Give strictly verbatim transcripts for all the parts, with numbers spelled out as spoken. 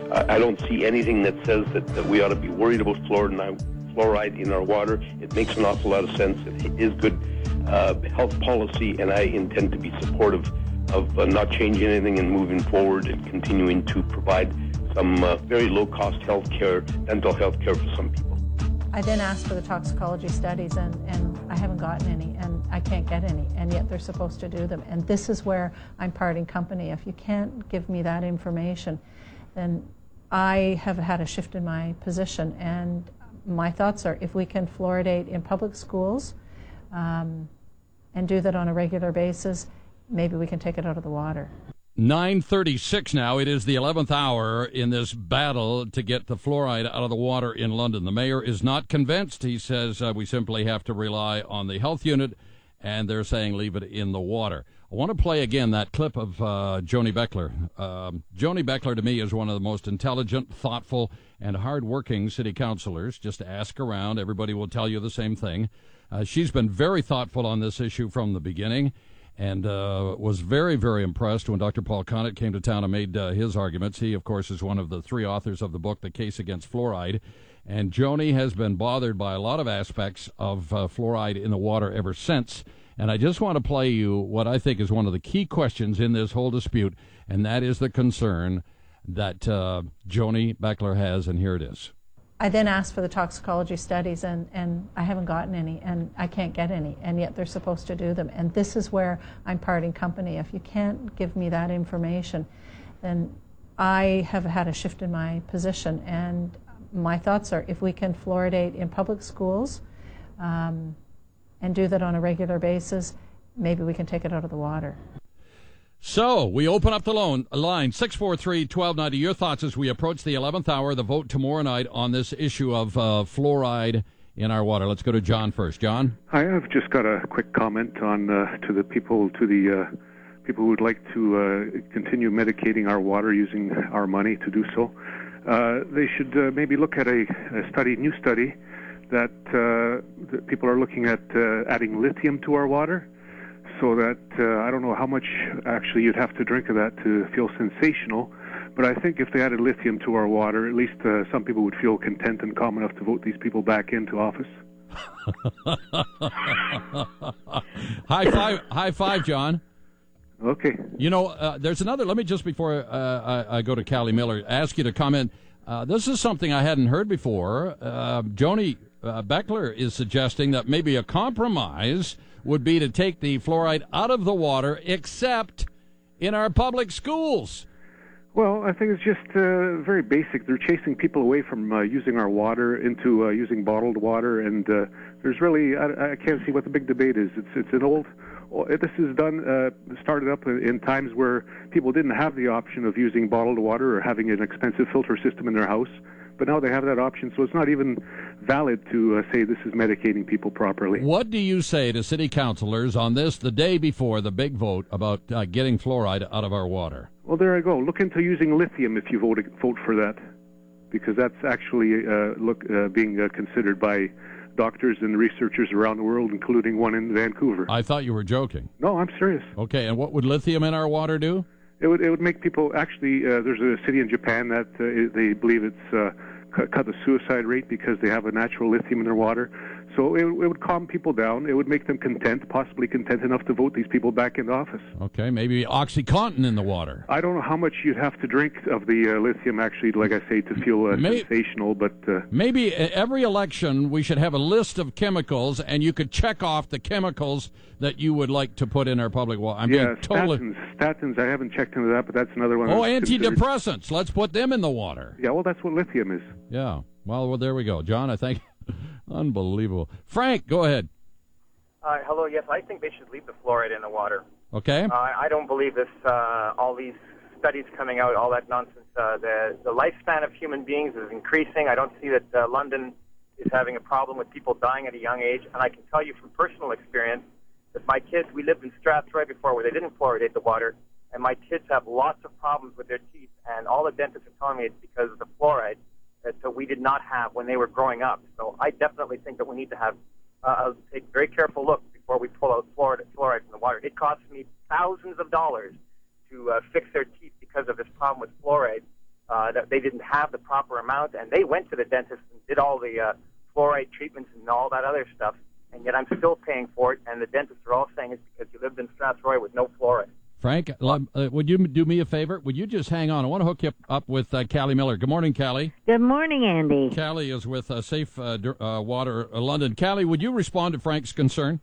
I, I don't see anything that says that, that we ought to be worried about fluoride, fluoride in our water. It makes an awful lot of sense. It is good uh, health policy, and I intend to be supportive of uh, not changing anything and moving forward and continuing to provide some uh, very low-cost health care, dental health care for some people. I then asked for the toxicology studies, and, and I haven't gotten any, and I can't get any, and yet they're supposed to do them. And this is where I'm parting company. If you can't give me that information, then I have had a shift in my position. And my thoughts are, if we can fluoridate in public schools um, and do that on a regular basis, maybe we can take it out of the water. nine thirty-six now. It is the eleventh hour in this battle to get the fluoride out of the water in London. The mayor is not convinced. He says uh, we simply have to rely on the health unit, and they're saying leave it in the water. I want to play again that clip of uh, Joni Beckler. Um, Joni Beckler, to me, is one of the most intelligent, thoughtful, and hard-working city councilors. Just ask around. Everybody will tell you the same thing. Uh, she's been very thoughtful on this issue from the beginning, and uh, was very, very impressed when Doctor Paul Connett came to town and made uh, his arguments. He, of course, is one of the three authors of the book, The Case Against Fluoride. And Joni has been bothered by a lot of aspects of uh, fluoride in the water ever since. And I just want to play you what I think is one of the key questions in this whole dispute, and that is the concern that uh, Joni Beckler has, and here it is. I then asked for the toxicology studies, and, and I haven't gotten any, and I can't get any, and yet they're supposed to do them. And this is where I'm parting company. If you can't give me that information, then I have had a shift in my position. And my thoughts are, if we can fluoridate in public schools um, and do that on a regular basis, maybe we can take it out of the water. So we open up the loan, line six four three, one two nine zero. Your thoughts as we approach the eleventh hour, the vote tomorrow night on this issue of uh, fluoride in our water. Let's go to John first. John? Hi, I've just got a quick comment on uh, to the people, to the uh, people who would like to uh, continue medicating our water using our money to do so. Uh, they should uh, maybe look at a, a study, new study, that, uh, that people are looking at uh, adding lithium to our water. So that, uh, I don't know how much actually you'd have to drink of that to feel sensational, but I think if they added lithium to our water, at least uh, some people would feel content and calm enough to vote these people back into office. High five, high five, John. Okay. You know, uh, there's another, let me just before uh, I, I go to Callie Miller, ask you to comment. Uh, this is something I hadn't heard before. Uh, Joni uh, Beckler is suggesting that maybe a compromise would be to take the fluoride out of the water, except in our public schools. Well, I think it's just uh, very basic. They're chasing people away from uh, using our water into uh, using bottled water, and uh, there's really, I, I can't see what the big debate is. It's it's an old, this is done, uh, started up in times where people didn't have the option of using bottled water or having an expensive filter system in their house. But now they have that option, so it's not even valid to uh, say this is medicating people properly. What do you say to city councilors on this the day before the big vote about uh, getting fluoride out of our water? Well, there I go. Look into using lithium if you vote vote for that, because that's actually uh, look uh, being uh, considered by doctors and researchers around the world, including one in Vancouver. I thought you were joking. No, I'm serious. Okay, and what would lithium in our water do? It would it would make people actually. Uh, there's a city in Japan that uh, they believe it's uh, cut, cut the suicide rate because they have a natural lithium in their water. So it, it would calm people down. It would make them content, possibly content enough to vote these people back into office. Okay, maybe OxyContin in the water. I don't know how much you'd have to drink of the uh, lithium, actually, like I say, to feel uh, May- sensational. But uh, maybe every election we should have a list of chemicals, and you could check off the chemicals that you would like to put in our public water. I'm yeah, being totally... statins. Statins. I haven't checked into that, but that's another one. Oh, antidepressants. Considered. Let's put them in the water. Yeah, well, that's what lithium is. Yeah. Well, well there we go, John. I think. Unbelievable. Frank, go ahead. Uh, hello, yes, I think they should leave the fluoride in the water. Okay. Uh, I don't believe this, uh, all these studies coming out, all that nonsense. Uh, the, the lifespan of human beings is increasing. I don't see that uh, London is having a problem with people dying at a young age. And I can tell you from personal experience that my kids, we lived in Straths right before where they didn't fluoridate the water, and my kids have lots of problems with their teeth, and all the dentists are telling me it's because of the fluoride that uh, we did not have when they were growing up. So I definitely think that we need to have uh, take a very careful look before we pull out fluoride, fluoride from the water. It costs me thousands of dollars to uh, fix their teeth because of this problem with fluoride. uh, that they didn't have the proper amount, and they went to the dentist and did all the uh, fluoride treatments and all that other stuff, and yet I'm still paying for it, and the dentists are all saying it's because you lived in Strathroy with no fluoride. Frank, uh, would you do me a favor? Would you just hang on? I want to hook you up with uh, Callie Miller. Good morning, Callie. Good morning, Andy. Callie is with uh, Safe uh, uh, Water uh, London. Callie, would you respond to Frank's concern?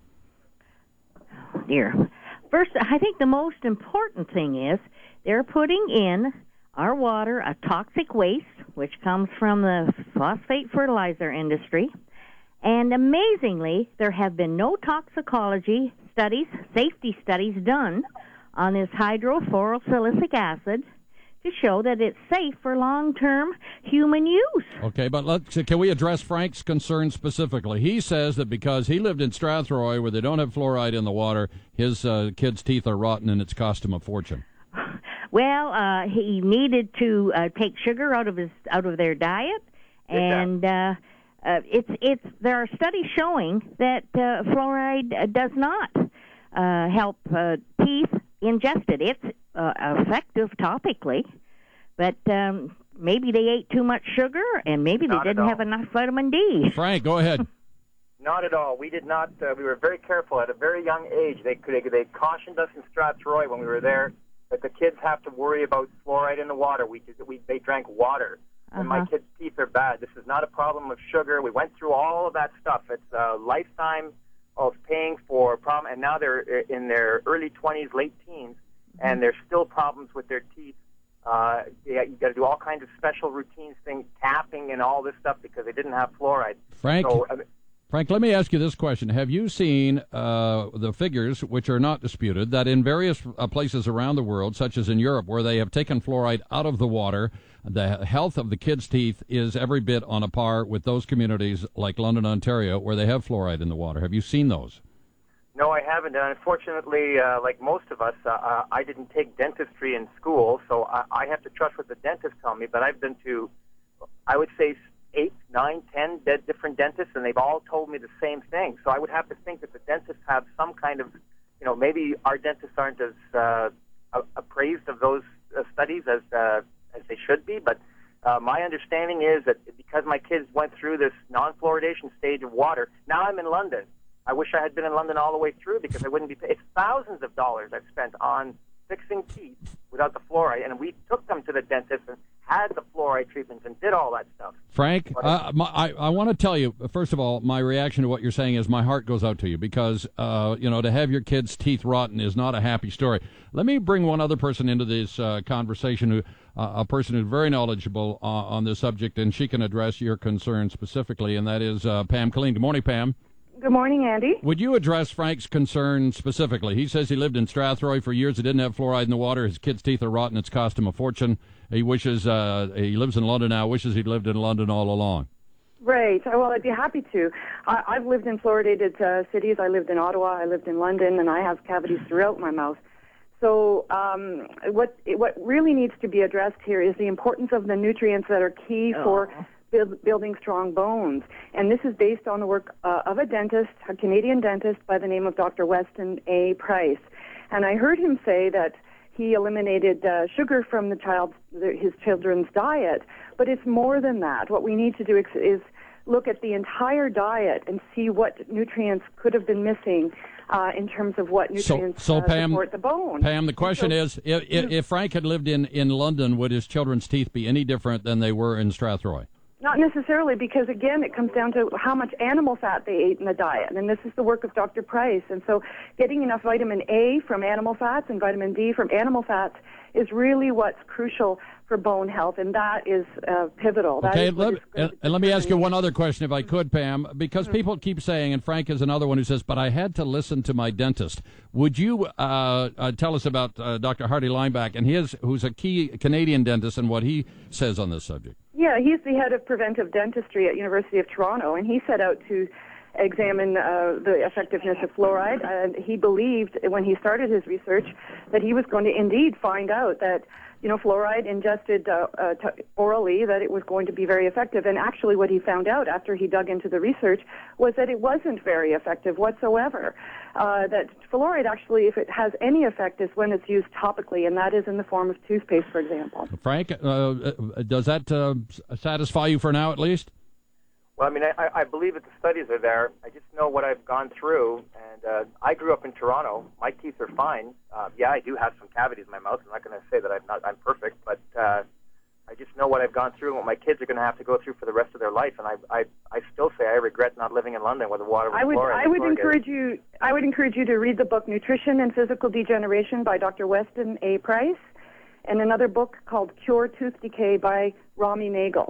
Oh, dear. First, I think the most important thing is they're putting in our water a toxic waste, which comes from the phosphate fertilizer industry. And amazingly, there have been no toxicology studies, safety studies done on this hydrofluorosilicic acid to show that it's safe for long-term human use. Okay, but let's, can we address Frank's concern specifically? He says that because he lived in Strathroy where they don't have fluoride in the water, his uh, kids' teeth are rotten and it's cost him a fortune. Well, uh, he needed to uh, take sugar out of his out of their diet, and uh, uh, it's it's there are studies showing that uh, fluoride uh, does not uh, help uh, teeth ingested. It's uh, effective topically, but um, maybe they ate too much sugar, and maybe Not they didn't have enough vitamin D. Frank, go ahead. Not at all. We did not. Uh, we were very careful at a very young age. They they, they cautioned us in Strathroy when we were there that the kids have to worry about fluoride in the water. We did, we they drank water, and Uh-huh. my kids' teeth are bad. This is not a problem of sugar. We went through all of that stuff. It's a lifetime of paying for a problem, and now they're in their early twenties, late teens, and there's still problems with their teeth. Uh, you got to do all kinds of special routines, things, tapping and all this stuff because they didn't have fluoride. Frank, So, I mean, Frank, let me ask you this question. Have you seen uh, the figures, which are not disputed, that in various uh, places around the world, such as in Europe, where they have taken fluoride out of the water, the health of the kids' teeth is every bit on a par with those communities like London, Ontario, where they have fluoride in the water? Have you seen those? No, I haven't. And unfortunately, uh, like most of us, uh, uh, I didn't take dentistry in school, so I, I have to trust what the dentists tell me. But I've been to, I would say, eight, nine, ten de- different dentists, and they've all told me the same thing. So I would have to think that the dentists have some kind of, you know, maybe our dentists aren't as uh, appraised of those uh, studies as uh, as they should be. But uh, my understanding is that because my kids went through this non-fluoridation stage of water, now I'm in London. I wish I had been in London all the way through because I wouldn't be paying. It's thousands of dollars I've spent on fixing teeth without the fluoride, and we took them to the dentist and had the fluoride treatments and did all that stuff. Frank, uh, my, I, I want to tell you, first of all, my reaction to what you're saying is my heart goes out to you because, uh, you know, to have your kids' teeth rotten is not a happy story. Let me bring one other person into this uh, conversation, who uh, a person who's very knowledgeable uh, on this subject, and she can address your concern specifically, and that is uh, Pam Killeen. Good morning, Pam. Good morning, Andy. Would you address Frank's concern specifically? He says he lived in Strathroy for years. He didn't have fluoride in the water. His kids' teeth are rotten. It's cost him a fortune. He wishes, uh, he lives in London now, wishes he'd lived in London all along. Right. Well, I'd be happy to. I, I've lived in fluoridated uh, cities. I lived in Ottawa. I lived in London, and I have cavities throughout my mouth. So um, what what really needs to be addressed here is the importance of the nutrients that are key Oh. for build, building strong bones. And this is based on the work uh, of a dentist, a Canadian dentist by the name of Doctor Weston A. Price. And I heard him say that he eliminated uh, sugar from the child's, his children's diet. But it's more than that. What we need to do is look at the entire diet and see what nutrients could have been missing uh, in terms of what nutrients so, so uh, Pam, support the bone. Pam, the question so, is, if, if Frank had lived in, in London, would his children's teeth be any different than they were in Strathroy? Not necessarily, because, again, it comes down to how much animal fat they ate in the diet. And this is the work of Doctor Price. And so getting enough vitamin A from animal fats and vitamin D from animal fats is really what's crucial for bone health, and that is uh, pivotal. That Okay, is what let, is going and, to and let me ask you determine- one other question, if I could, Pam, because Mm-hmm. people keep saying, and Frank is another one who says, but I had to listen to my dentist. Would you uh, uh, tell us about uh, Doctor Hardy Lineback and his, who's a key Canadian dentist, and what he says on this subject? Yeah, he's the head of preventive dentistry at University of Toronto, and he set out to examine uh, the effectiveness of fluoride. And he believed when he started his research that he was going to indeed find out that you know, fluoride ingested uh, uh, t- orally, that it was going to be very effective. And actually what he found out after he dug into the research was that it wasn't very effective whatsoever. Uh, that fluoride actually, if it has any effect, is when it's used topically, and that is in the form of toothpaste, for example. Frank, uh, does that uh, satisfy you for now at least? Well, I mean, I, I believe that the studies are there. I just know what I've gone through, and uh, I grew up in Toronto. My teeth are fine. Uh, yeah, I do have some cavities in my mouth. I'm not going to say that I'm not I'm perfect, but uh, I just know what I've gone through and what my kids are going to have to go through for the rest of their life. And I, I, I still say I regret not living in London where the water was I would, fluoride. I would encourage you. I would encourage you to read the book Nutrition and Physical Degeneration by Doctor Weston A. Price, and another book called Cure Tooth Decay by Rami Nagel.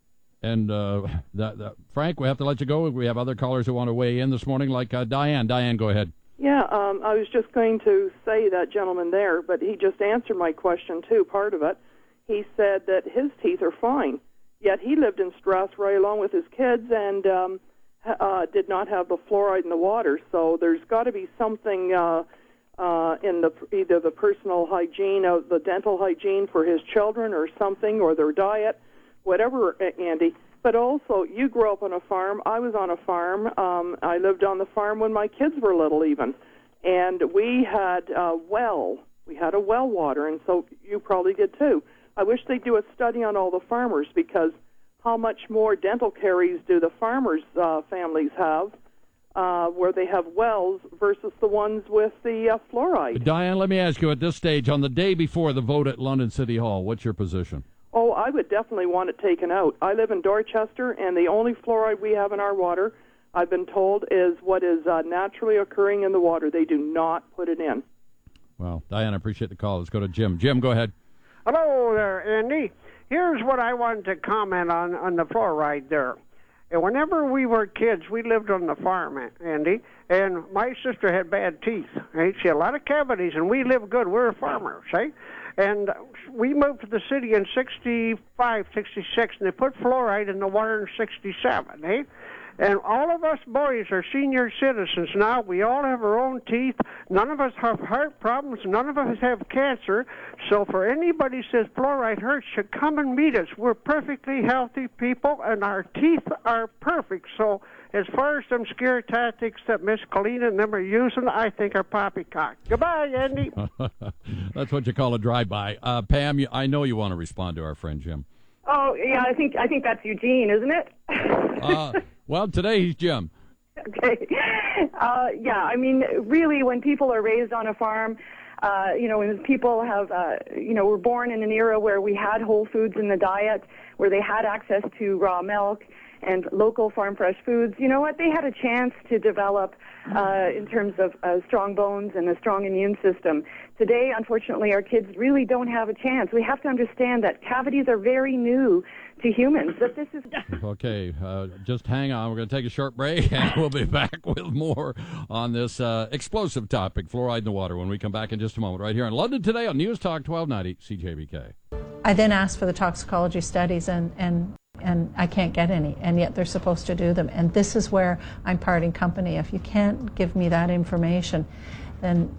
And uh, that, that, Frank, we have to let you go. We have other callers who want to weigh in this morning, like uh, Diane. Diane, go ahead. Yeah, um, I was just going to say that gentleman there, but he just answered my question, too, part of it. He said that his teeth are fine, yet he lived in Strathroy along with his kids and um, uh, did not have the fluoride in the water. So there's got to be something uh, uh, in the either the personal hygiene, of the dental hygiene for his children or something, or their diet. Whatever, Andy. But also, you grew up on a farm. I was on a farm. Um, I lived on the farm when my kids were little even. And we had a well. We had a well water, and so you probably did too. I wish they'd do a study on all the farmers, because how much more dental caries do the farmers' uh, families have uh, where they have wells versus the ones with the uh, fluoride? Diane, let me ask you at this stage, on the day before the vote at London City Hall, what's your position? Oh, I would definitely want it taken out. I live in Dorchester, and the only fluoride we have in our water, I've been told, is what is uh, naturally occurring in the water. They do not put it in. Well, Diane, I appreciate the call. Let's go to Jim. Jim, go ahead. Hello there, Andy. Here's what I wanted to comment on, on the fluoride there. And whenever we were kids, we lived on the farm, Andy, and my sister had bad teeth. Right? She had a lot of cavities, and we lived good. We were farmers, right? And we moved to the city in sixty-five, sixty-six, and they put fluoride in the water in sixty-seven, eh? And all of us boys are senior citizens now. We all have our own teeth. None of us have heart problems. None of us have cancer. So for anybody who says fluoride hurts, should come and meet us. We're perfectly healthy people, and our teeth are perfect. So as far as some scare tactics that Miss Colleen and them are using, I think are poppycock. Goodbye, Andy. That's what you call a drive-by. Uh, Pam, you, I know you want to respond to our friend Jim. Oh, yeah, I think I think that's Eugene, isn't it? uh, well, today he's Jim. Okay. Uh, yeah, I mean, really, when people are raised on a farm, uh, you know, when people have, uh, you know, were born in an era where we had whole foods in the diet, where they had access to raw milk and local farm fresh foods, you know what? They had a chance to develop uh, in terms of uh, strong bones and a strong immune system. Today, unfortunately, our kids really don't have a chance. We have to understand that cavities are very new to humans. That this is okay. Uh, just hang on. We're going to take a short break, and we'll be back with more on this uh, explosive topic, fluoride in the water, when we come back in just a moment, right here in London Today on News Talk twelve ninety C J B K. I then asked for the toxicology studies, and, and and I can't get any, and yet they're supposed to do them. And this is where I'm parting company. If you can't give me that information, then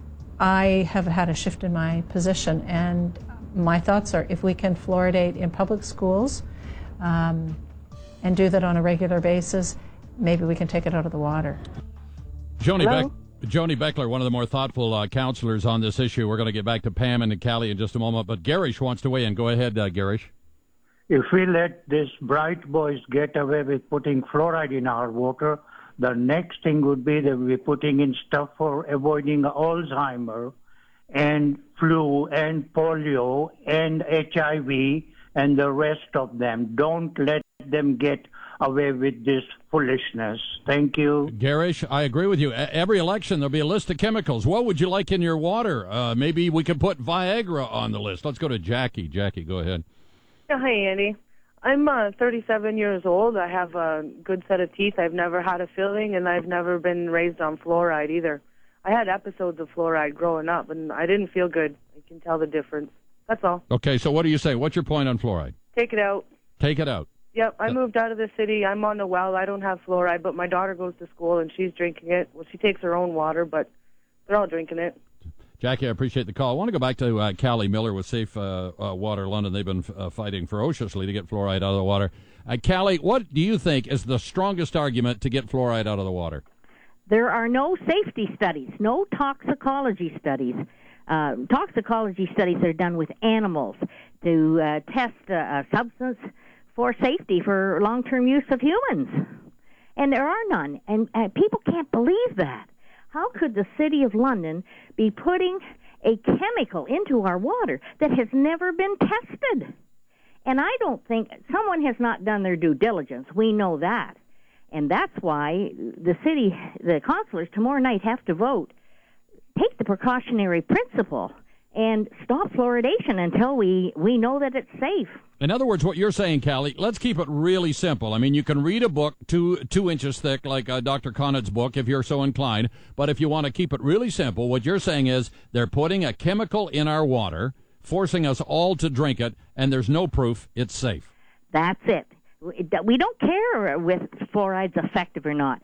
I have had a shift in my position. And my thoughts are, if we can fluoridate in public schools um, and do that on a regular basis, maybe we can take it out of the water. Joni, Beck, Joni Beckler, one of the more thoughtful uh, counselors on this issue. We're going to get back to Pam and Callie in just a moment, but Garish wants to weigh in. Go ahead, uh, Garish. If we let these bright boys get away with putting fluoride in our water, the next thing would be that we're putting in stuff for avoiding Alzheimer and flu and polio and H I V and the rest of them. Don't let them get away with this foolishness. Thank you. Garish, I agree with you. Every election, there'll be a list of chemicals. What would you like in your water? Uh, maybe we could put Viagra on the list. Let's go to Jackie. Jackie, go ahead. Yeah, hi, Andy. I'm uh, thirty-seven years old. I have a good set of teeth. I've never had a filling, and I've never been raised on fluoride either. I had episodes of fluoride growing up, and I didn't feel good. I can tell the difference. That's all. Okay, so what do you say? What's your point on fluoride? Take it out. Take it out. Yep, I moved out of the city. I'm on the well. I don't have fluoride, but my daughter goes to school, and she's drinking it. Well, she takes her own water, but they're all drinking it. Jackie, I appreciate the call. I want to go back to uh, Callie Miller with Safe uh, uh, Water London. They've been uh, fighting ferociously to get fluoride out of the water. Uh, Callie, what do you think is the strongest argument to get fluoride out of the water? There are no safety studies, no toxicology studies. Uh, toxicology studies are done with animals to uh, test uh, a substance for safety for long-term use of humans. And there are none. And uh, people can't believe that. How could the City of London be putting a chemical into our water that has never been tested? And I don't think someone has not done their due diligence. We know that. And that's why the city, the councilors tomorrow night have to vote. Take the precautionary principle and stop fluoridation until we, we know that it's safe. In other words, what you're saying, Callie, let's keep it really simple. I mean, you can read a book two two inches thick, like uh, Doctor Conant's book, if you're so inclined. But if you want to keep it really simple, what you're saying is they're putting a chemical in our water, forcing us all to drink it, and there's no proof it's safe. That's it. We don't care if fluoride's effective or not.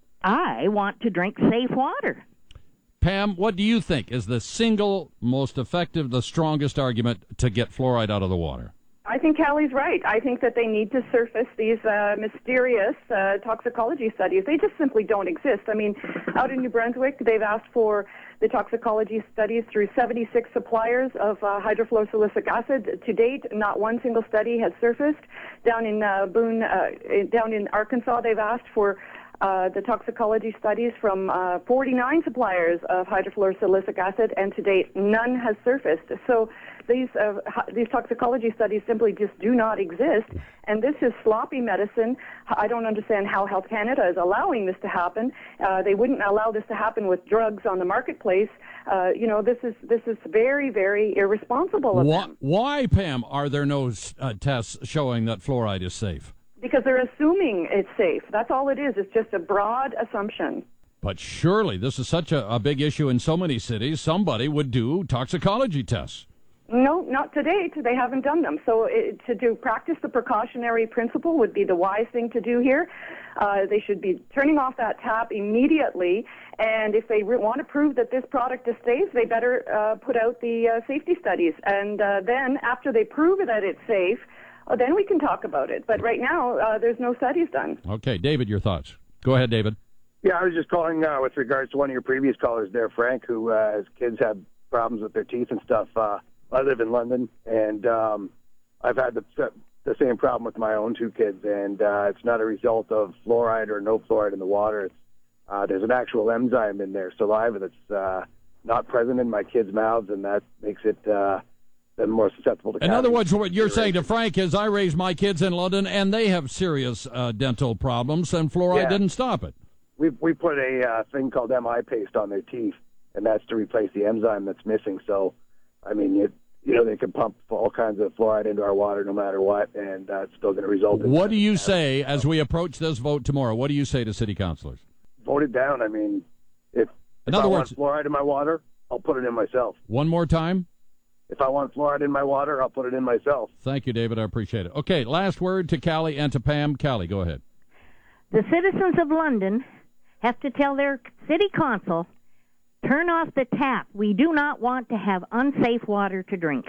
I want to drink safe water. Pam, what do you think is the single most effective, the strongest argument to get fluoride out of the water? I think Callie's right. I think that they need to surface these uh, mysterious uh, toxicology studies. They just simply don't exist. I mean, out in New Brunswick, they've asked for the toxicology studies through seventy-six suppliers of uh, hydrofluorosilicic acid. To date, not one single study has surfaced. Down in uh, Boone, uh, down in Arkansas, they've asked for Uh, the toxicology studies from uh, forty-nine suppliers of hydrofluorosilicic acid, and to date, none has surfaced. So these uh, these toxicology studies simply just do not exist, and this is sloppy medicine. I don't understand how Health Canada is allowing this to happen. Uh, they wouldn't allow this to happen with drugs on the marketplace. Uh, you know, this is this is very, very irresponsible of why, them. Why, Pam, are there no uh, tests showing that fluoride is safe? Because they're assuming it's safe. That's all it is. It's just a broad assumption. But surely this is such a, a big issue in so many cities, somebody would do toxicology tests. No, not to date. They haven't done them. So it, to do practice the precautionary principle would be the wise thing to do here. Uh, they should be turning off that tap immediately. And if they re- want to prove that this product is safe, they better uh, put out the uh, safety studies. And uh, then after they prove that it's safe, Uh, then we can talk about it. But right now, uh, there's no studies done. Okay, David, your thoughts. Go ahead, David. Yeah, I was just calling uh, with regards to one of your previous callers there, Frank, who uh, his kids have problems with their teeth and stuff. Uh, I live in London, and um, I've had the, the same problem with my own two kids, and uh, it's not a result of fluoride or no fluoride in the water. It's, uh, there's an actual enzyme in their saliva that's uh, not present in my kids' mouths, and that makes it... Uh, Then more susceptible to. In other words, what you're saying to Frank is, I raised my kids in London, and they have serious uh, dental problems, and fluoride Yeah. didn't stop it. We we put a uh, thing called M I paste on their teeth, and that's to replace the enzyme that's missing. So, I mean, you you know, they can pump all kinds of fluoride into our water no matter what, and uh, it's still going to result in. What do you say as we approach this vote tomorrow? What do you say to city councilors? Vote it down. I mean, if, In if other I words, want fluoride in my water, I'll put it in myself. One more time. If I want fluoride in my water, I'll put it in myself. Thank you, David. I appreciate it. Okay, last word to Callie and to Pam. Callie, go ahead. The citizens of London have to tell their city council, turn off the tap. We do not want to have unsafe water to drink.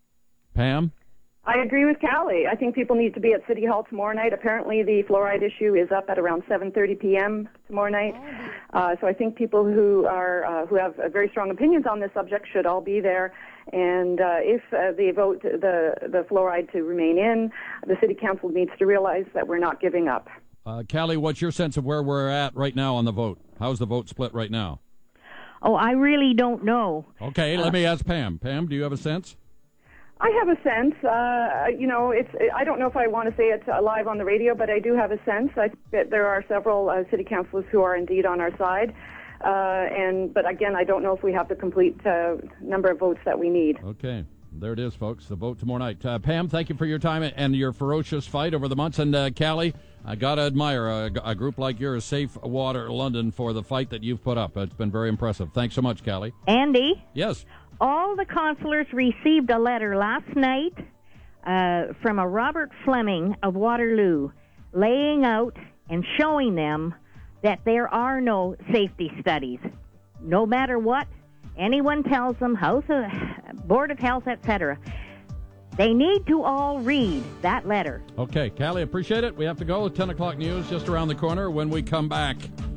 Pam? I agree with Callie. I think people need to be at City Hall tomorrow night. Apparently, the fluoride issue is up at around seven thirty p.m. tomorrow night. Uh, so I think people who are uh, who have uh, very strong opinions on this subject should all be there. And uh, if uh, they vote the the fluoride to remain in, the City Council needs to realize that we're not giving up. Uh, Callie, what's your sense of where we're at right now on the vote? How's the vote split right now? Oh, I really don't know. Okay, let uh, me ask Pam. Pam, do you have a sense? I have a sense. Uh, you know, it's. I don't know if I want to say it uh, live on the radio, but I do have a sense. I think that there are several uh, city councilors who are indeed on our side. Uh, and but again, I don't know if we have the complete uh, number of votes that we need. Okay, there it is, folks. The vote tomorrow night. Uh, Pam, thank you for your time and your ferocious fight over the months. And uh, Callie, I gotta admire a, a group like yours, Safe Water London, for the fight that you've put up. It's been very impressive. Thanks so much, Callie. Andy? Yes. All the councillors received a letter last night uh, from a Robert Fleming of Waterloo laying out and showing them that there are no safety studies, no matter what, anyone tells them, House of, Board of Health, et cetera, they need to all read that letter. Okay, Callie, appreciate it. We have to go. ten o'clock news just around the corner. When we come back,